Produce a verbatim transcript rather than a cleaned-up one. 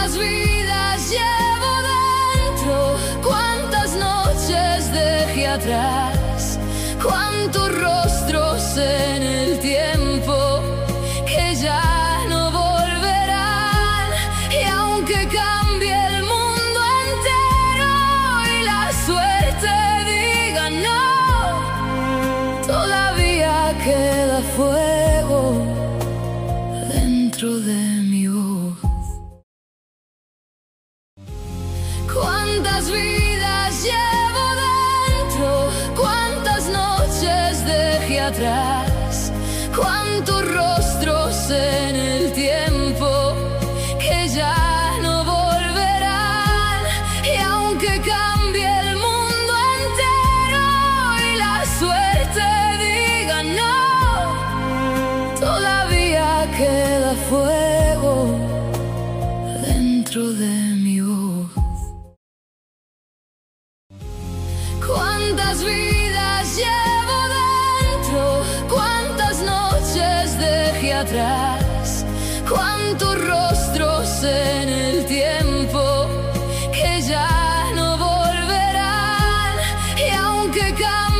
¿Cuántas vidas llevo dentro? ¿Cuántas noches dejé atrás? ¿Cuántos rostros en el tiempo que ya no volverán? Y aunque cambie el mundo entero y la suerte diga no, todavía queda fuego dentro de mi voz. ¿Cuántas vidas llevo dentro? ¿Cuántas noches dejé atrás? ¿Cuántos rostros en el tiempo que ya no volverán? Y aunque cambie el mundo entero y la suerte diga no, todavía queda fuego dentro de mi voz. ¿Cuántas vidas llevo dentro? ¿Cuántas noches dejé atrás? ¿Cuántos rostros en el tiempo que ya no volverán? Y aunque cambie